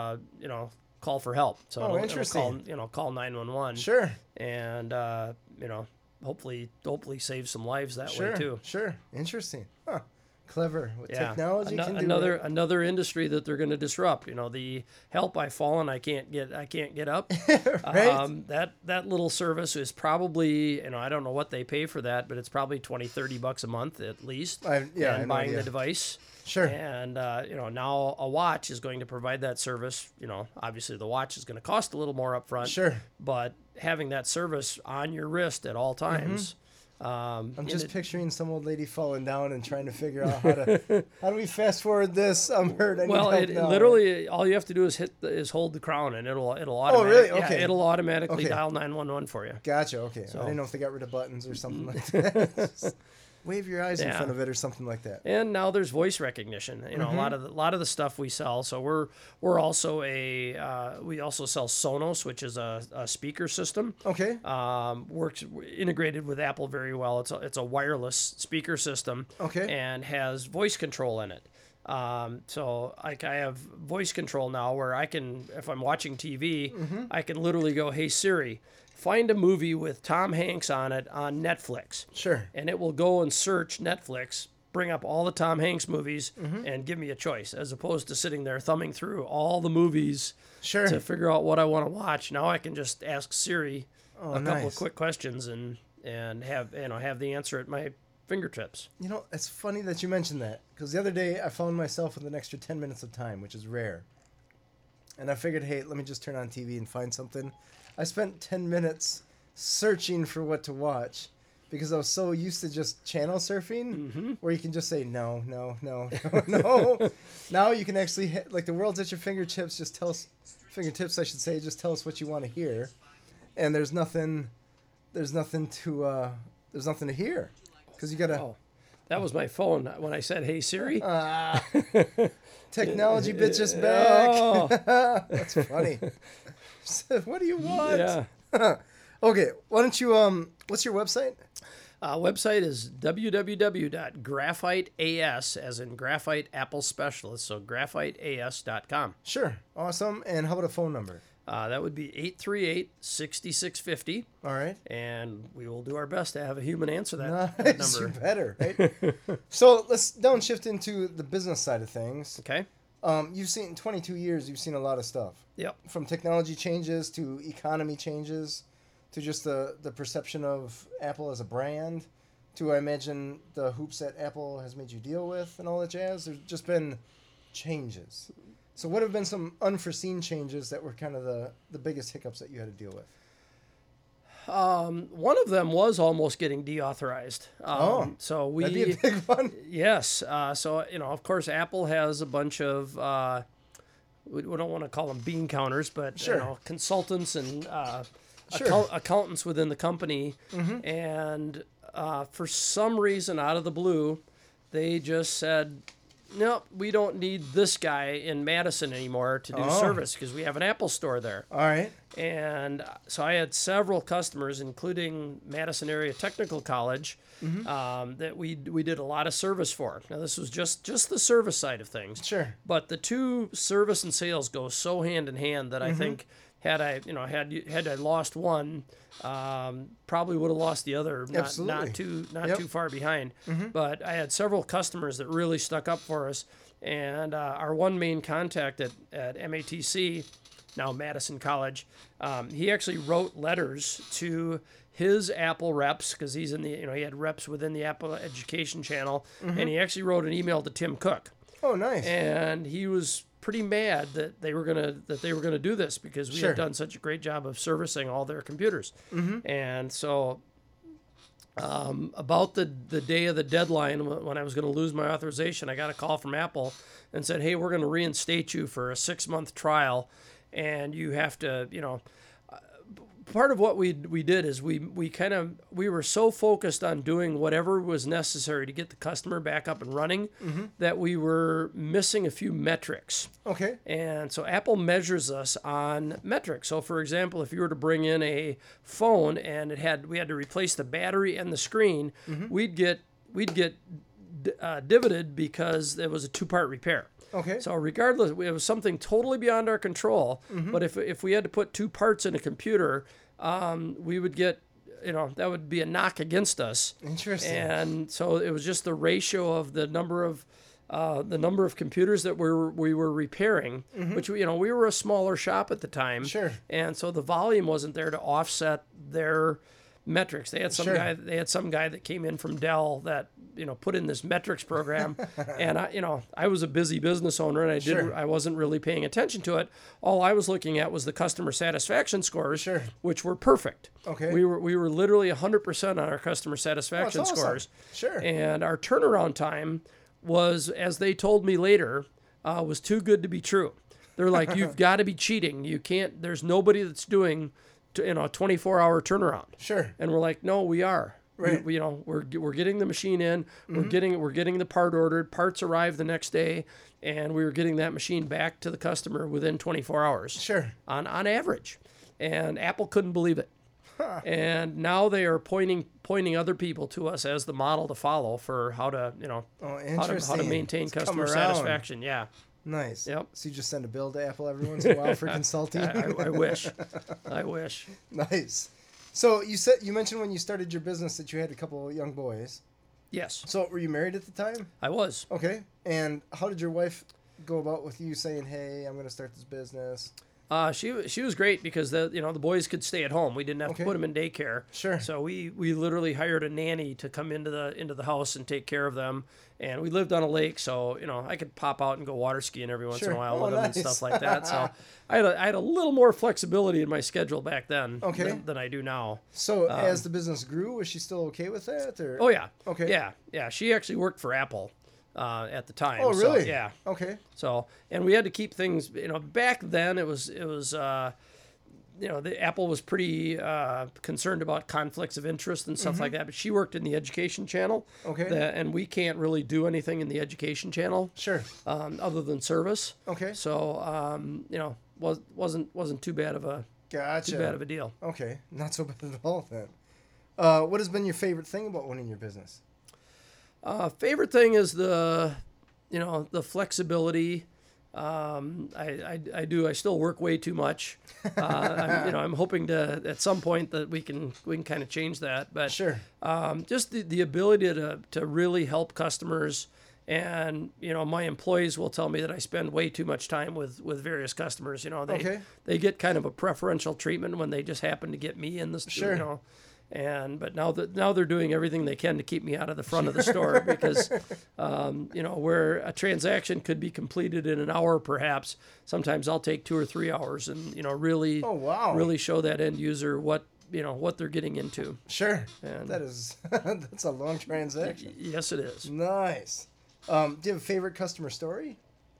for help. So interesting. It'll call 911. Sure. And hopefully save some lives that way too. Sure. Interesting. Huh. Clever. What technology can do. Another industry that they're going to disrupt. The help, I've fallen, I can't get up. Right. That little service is probably, I don't know what they pay for that, but it's probably $20-$30 a month at least. And buying the device. Sure. And now a watch is going to provide that service. Obviously the watch is going to cost a little more upfront. Sure. But having that service on your wrist at all times. I'm just picturing some old lady falling down and trying to figure out how do we fast forward this? I'm hurt. I need help now. Literally all you have to do is hold the crown and it'll automatically. Oh, really? Okay. Yeah, it'll automatically dial 911 for you. Gotcha. Okay. So, I didn't know if they got rid of buttons or something like that. Just wave your eyes in front of it or something like that. And now there's voice recognition. A lot of the stuff we sell. So we're also we also sell Sonos, which is a speaker system. Okay. Works integrated with Apple very well. It's a wireless speaker system. Okay. And has voice control in it. So I have voice control now where I can, if I'm watching TV, I can literally go, "Hey Siri, find a movie with Tom Hanks on it on Netflix." Sure. And it will go and search Netflix, bring up all the Tom Hanks movies, and give me a choice, as opposed to sitting there thumbing through all the movies to figure out what I want to watch. Now I can just ask Siri a couple of quick questions and have the answer at my fingertips. It's funny that you mentioned that, because the other day I found myself with an extra 10 minutes of time, which is rare. And I figured, hey, let me just turn on TV and find something. I spent 10 minutes searching for what to watch because I was so used to just channel surfing where you can just say no. Now you can actually like the world's at your fingertips. Just tell us Just tell us what you want to hear, and there's nothing to hear because you gotta. Oh, that was my phone when I said, "Hey Siri." Technology bitch is back. Oh. That's funny. What do you want? Yeah. Okay, why don't you what's your website? Website is www.graphiteas, as in graphite Apple specialist, so graphiteas.com. Sure. Awesome. And how about a phone number? That would be 838-6650. All right. And we will do our best to have a human answer that Nice, you number. better, right? So let's downshift into the business side of things. Okay. You've seen in 22 years, you've seen a lot of stuff. Yep. From technology changes to economy changes to just the perception of Apple as a brand to, I imagine, the hoops that Apple has made you deal with and all that jazz. There's just been changes. So what have been some unforeseen changes that were kind of the biggest hiccups that you had to deal with? One of them was almost getting deauthorized. So that'd be a big one. Yes. So, of course, Apple has a bunch of, we don't want to call them bean counters, but, Sure. consultants and Sure. accountants within the company. And for some reason, out of the blue, they just said, nope, we don't need this guy in Madison anymore to do service because we have an Apple store there. All right. And so I had several customers, including Madison Area Technical College, that we did a lot of service for. Now, this was just the service side of things. Sure. But the two, service and sales, go so hand in hand that I think had I lost one, probably would have lost the other. Absolutely. Not too far behind. But I had several customers that really stuck up for us, and our one main contact at MATC, now Madison College, he actually wrote letters to his Apple reps because he's in the he had reps within the Apple Education Channel, and he actually wrote an email to Tim Cook. Oh, nice. And he was pretty mad that they were gonna do this because we had done such a great job of servicing all their computers. And so about the day of the deadline when I was going to lose my authorization, I got a call from Apple and said, hey, we're going to reinstate you for a 6-month trial, and you have to, part of what we did is we were so focused on doing whatever was necessary to get the customer back up and running that we were missing a few metrics. Okay. And so Apple measures us on metrics. So for example, if you were to bring in a phone and we had to replace the battery and the screen, we'd get divided because there was a 2-part repair. Okay. So regardless, it was something totally beyond our control. But if we had to put 2 parts in a computer, we would get, that would be a knock against us. Interesting. And so it was just the ratio of the number of computers that we were repairing, which we were a smaller shop at the time. Sure. And so the volume wasn't there to offset their metrics. They had some guy that came in from Dell that put in this metrics program, and I was a busy business owner and I wasn't really paying attention to it. All I was looking at was the customer satisfaction scores, which were perfect. Okay. We were literally 100% on our customer satisfaction scores. Sure. And our turnaround time was, as they told me later, was too good to be true. They're like, you've got to be cheating. You can't. There's nobody that's doing a 24-hour turnaround. Sure. And we're like, no, we are. Right. We're getting the machine in. We're getting the part ordered. Parts arrive the next day, and we were getting that machine back to the customer within 24 hours. Sure. On average, and Apple couldn't believe it. And now they are pointing other people to us as the model to follow for how to how to maintain customer satisfaction. Yeah. Nice. Yep. So you just send a bill to Apple every once in a while for consulting? I wish. I wish. Nice. So you mentioned when you started your business that you had a couple of young boys. Yes. So were you married at the time? I was. Okay. And how did your wife go about with you saying, hey, I'm going to start this business? She was great because the boys could stay at home. We didn't have to put them in daycare. Sure. So we literally hired a nanny to come into the house and take care of them. And we lived on a lake, so I could pop out and go water skiing every once in a while with them and stuff like that. So I had a little more flexibility in my schedule back then than I do now. So as the business grew, was she still okay with that? Or? Oh yeah. Okay. Yeah. She actually worked for Apple at the time. Oh really? So, yeah. Okay. So and we had to keep things. Back then it was. The Apple was pretty concerned about conflicts of interest and stuff like that. But she worked in the education channel. Okay. And we can't really do anything in the education channel. Sure. Other than service. Okay. So wasn't too bad of a deal. Okay, not so bad at all then. What has been your favorite thing about owning your business? Favorite thing is the flexibility. I still work way too much. I'm hoping to at some point that we can kind of change that. But sure. Just the ability to really help customers, and my employees will tell me that I spend way too much time with various customers. They get kind of a preferential treatment when they just happen to get me in the sure. But now they're doing everything they can to keep me out of the front of the store because, where a transaction could be completed in an hour, perhaps sometimes I'll take 2 or 3 hours and really, really show that end user what they're getting into. Sure, and that's a long transaction. Yes, it is. Nice. Do you have a favorite customer story?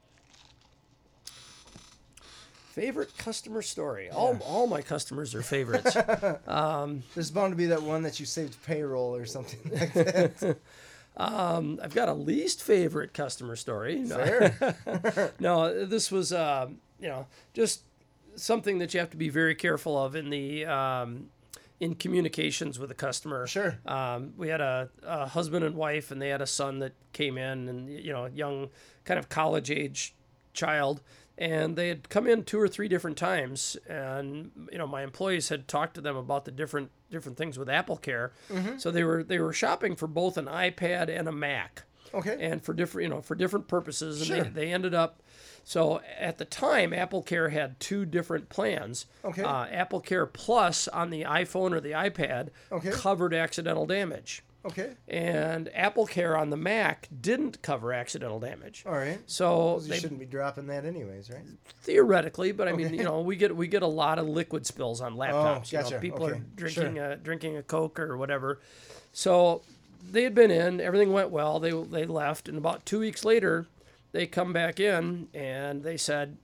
Favorite customer story. Yeah. All my customers are favorites. There's bound to be that one that you saved payroll or something like that. I've got a least favorite customer story. No. Fair. No, this was just something that you have to be very careful of in the in communications with a customer. Sure. We had a husband and wife, and they had a son that came in, and young, kind of college age child. And they had come in 2 or 3 different times, and my employees had talked to them about the different things with AppleCare. Mm-hmm. So they were shopping for both an iPad and a Mac. Okay. And for different purposes, and sure. they ended up. So at the time, AppleCare had 2 different plans. Okay. AppleCare Plus on the iPhone or the iPad covered accidental damage. Okay. And AppleCare on the Mac didn't cover accidental damage. All right. So you shouldn't be dropping that anyways, right? Theoretically, but I mean, we get a lot of liquid spills on laptops. Oh, gotcha. People are drinking sure. Drinking a Coke or whatever. So they had been in, everything went well. They left, and about 2 weeks later, they come back in and they said,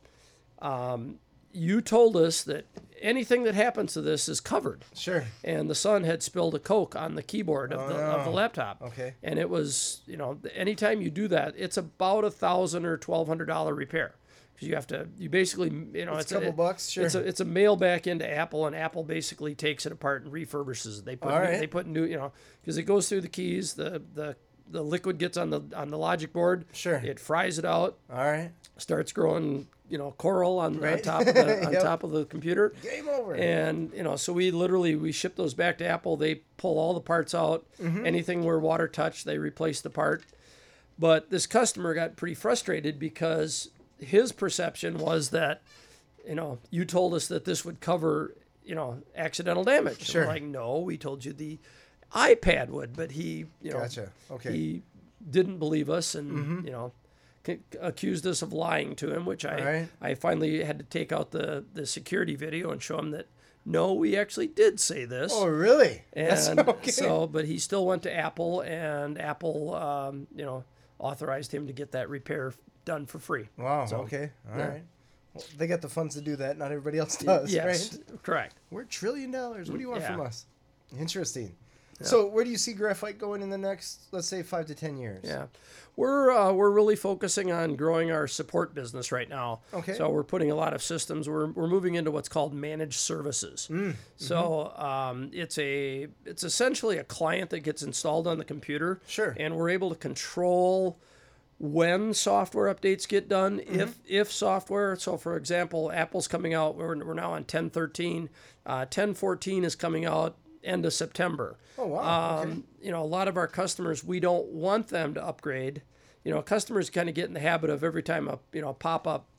you told us that anything that happens to this is covered. Sure. And the son had spilled a Coke on the keyboard of the laptop. Okay. And it was, anytime you do that, it's about $1,000 or $1,200 repair. Because you basically, it's a couple bucks. Sure. It's a mail back into Apple, and Apple basically takes it apart and refurbishes it. They put new, because it goes through the keys, the liquid gets on the logic board. Sure. It fries it out. All right. Starts growing, coral on top of the yep. top of the computer. Game over. And so we ship those back to Apple. They pull all the parts out. Mm-hmm. Anything where water touched, they replace the part. But this customer got pretty frustrated because his perception was that, you told us that this would cover, accidental damage. Sure. We're like, no, we told you the iPad would, but he, gotcha. Okay. he didn't believe us, and accused us of lying to him, which I finally had to take out the security video and show him that no, we actually did say this. Oh, really? And that's okay. So, but he still went to Apple, and Apple, authorized him to get that repair done for free. Wow. So, okay. All right. Well, they got the funds to do that. Not everybody else does. Yes, right? Correct. We're $1 trillion. What do you want from us? Interesting. Yeah. So where do you see Graphite going in the next, let's say, 5 to 10 years? Yeah, we're really focusing on growing our support business right now. Okay. So we're putting a lot of systems. We're moving into what's called managed services. So it's essentially a client that gets installed on the computer. Sure. And we're able to control when software updates get done, if software. So for example, Apple's coming out. We're now on 10.13. 10.14 is coming out end of September. Oh, wow. A lot of our customers, we don't want them to upgrade. Customers kind of get in the habit of every time a pop-up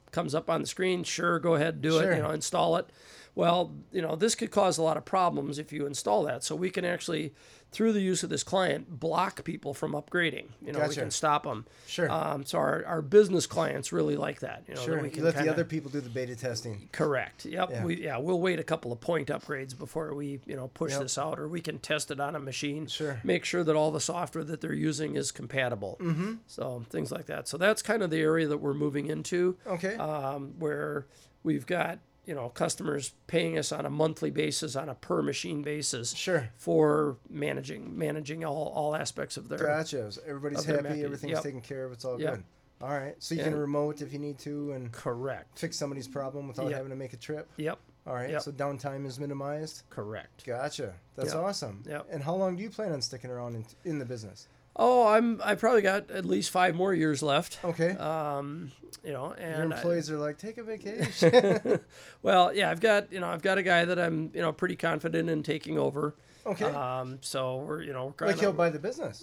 comes up on the screen. Sure, go ahead, do Sure. it, install it. Well, this could cause a lot of problems if you install that. So we can actually, through the use of this client, block people from upgrading. We Gotcha. can stop them. Sure. So our business clients really like that. Sure. That we You can let the kinda- other people do the beta testing. Correct. Yep. Yeah. We'll wait a couple of point upgrades before we, push Yep. this out, or we can test it on a machine. Sure. Make sure that all the software that they're using is compatible. Mm-hmm. So things like that. So that's kind of the area that we're moving into. Okay. Where we've got, customers paying us on a monthly basis, on a per machine basis. Sure. For managing all aspects of their. Gotcha. So everybody's of their happy. Mac. Everything's Yep. taken care of. It's all Yep. good. All right. So you can And- remote if you need to and Correct. fix somebody's problem without Yep. having to make a trip. Yep. All right. Yep. So downtime is minimized. Correct. Gotcha. That's Yep. awesome. Yep. And how long do you plan on sticking around in the business? Oh, I probably got at least 5 more years left. Okay. And Your I- employees are like, take a vacation. well, yeah, I've got a guy that I'm pretty confident in taking over. Okay. So we're Like he'll buy the business.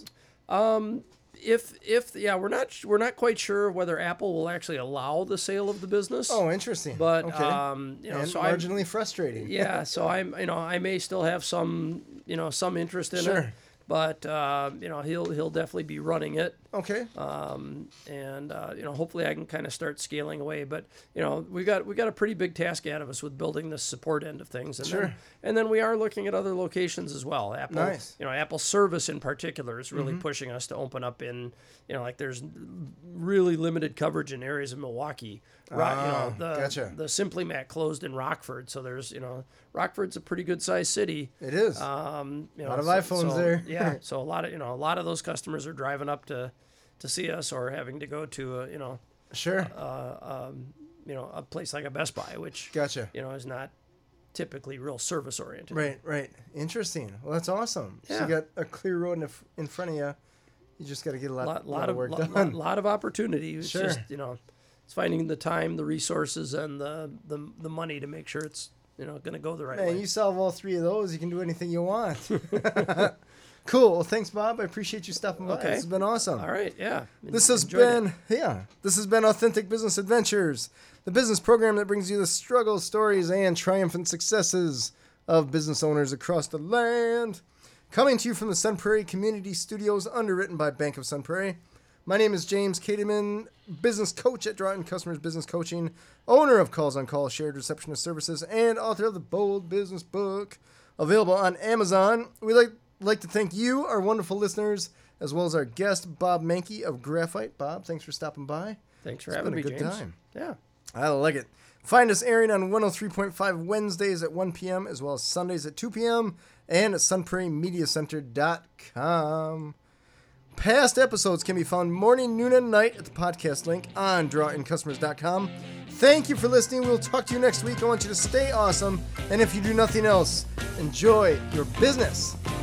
if we're not quite sure whether Apple will actually allow the sale of the business. Oh, interesting. But okay. And so marginally frustrating. so I may still have some interest in Sure. it, but he'll definitely be running it. Okay. And hopefully I can kind of start scaling away. But we got a pretty big task ahead of us with building the support end of things. And Sure. then we are looking at other locations as well. Apple, Nice. Apple Service in particular is really pushing us to open up in like there's really limited coverage in areas of Milwaukee. Gotcha. The Simply Mac closed in Rockford, so there's Rockford's a pretty good sized city. It is. A lot of iPhones there. Yeah, so a lot of those customers are driving up to see us, or having to go to Sure. a place like a Best Buy, which Gotcha. is not typically real service oriented. Right. Interesting. Well, that's awesome. So Yeah. you got a clear road in front of you. You just got to get a lot of work lot done. of opportunity. It's Sure. just it's finding the time, the resources, and the money to make sure it's going to go the right Man, way. you solve all 3 of those, you can do anything you want. Cool. Well, thanks, Bob. I appreciate you stopping by. Okay. This has been awesome. All right, yeah. This has Enjoyed been this has been Authentic Business Adventures, the business program that brings you the struggles, stories, and triumphant successes of business owners across the land. Coming to you from the Sun Prairie Community Studios, underwritten by Bank of Sun Prairie. My name is James Kateman, business coach at Droughton Customers Business Coaching, owner of Calls on Call Shared Receptionist Services, and author of the Bold Business Book, available on Amazon. We like to thank you, our wonderful listeners, as well as our guest, Bob Mankey of Graphite. Bob, thanks for stopping by. Thanks for It's having been me, a good James. time. Yeah. I like it. Find us airing on 103.5 Wednesdays at 1 p.m. as well as Sundays at 2 p.m. and at sunprairiemediacenter.com. Past episodes can be found morning, noon, and night at the podcast link on drawingcustomers.com. Thank you for listening. We'll talk to you next week. I want you to stay awesome. And if you do nothing else, enjoy your business.